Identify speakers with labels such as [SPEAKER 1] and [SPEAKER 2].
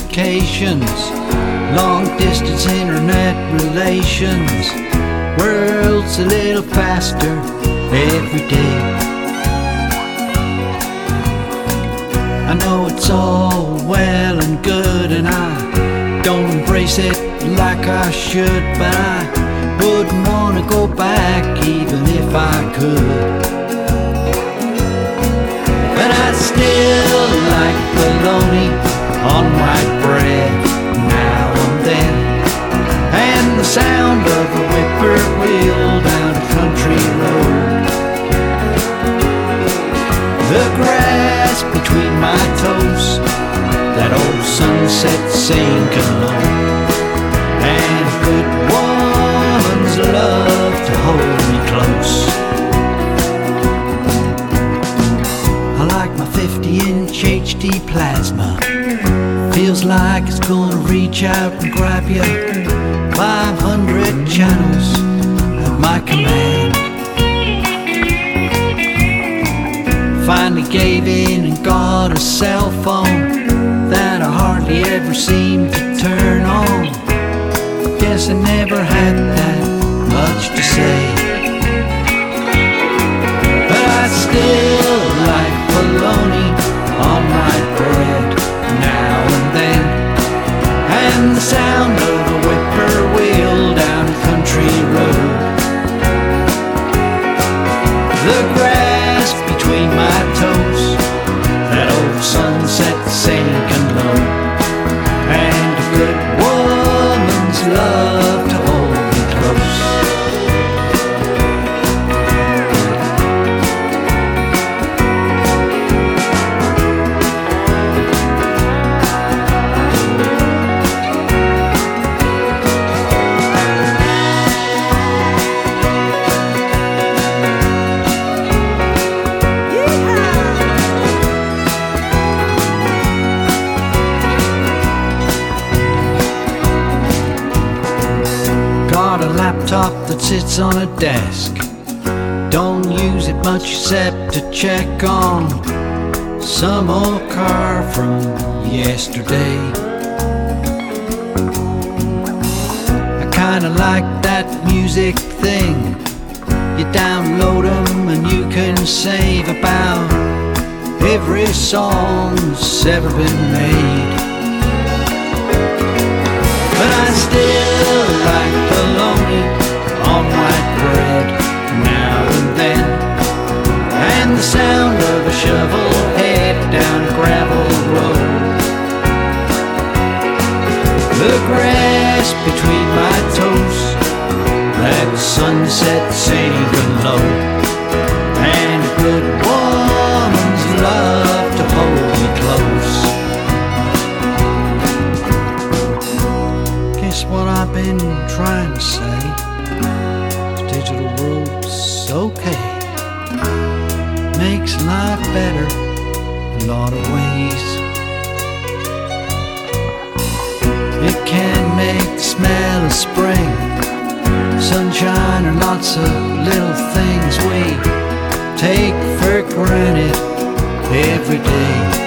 [SPEAKER 1] communications, long distance internet relations. World's a little faster every day. I know it's all well and good, and I don't embrace it like I should, but I wouldn't want to go back even if I could. But I still like bologna on white bread now and then, and the sound of a whippoorwill down a country road. The grass between my toes, that old sunset saying alone, and a good woman's love to hold me close. I like my 50-inch HD plasma. Feels like it's gonna reach out and grab you. 500 channels at my command. Finally gave in and got a cell phone that I hardly ever seemed to turn on. Guess I never had that much to say, but I still like bologna on my bread now and then, and the sound of a whippoorwill down a country road. The grass between my toes, that old sunset sinking low, and a good woman's love to hold me close. Got a laptop that sits on a desk. Don't use it much except to check on some old car from yesterday. I kinda like that music thing. You download them and you can save about every song that's ever been made. But I still like bologna on white bread now and then, and the sound of a shovel head down a gravel road. The grass between my toes, that sunset sinking low, and a good woman's love to hold me close. Guess what I've been trying to say? This digital world's okay. Makes life better in a lot of ways. It can make the smell of spring, sunshine, and lots of little things we take for granted every day.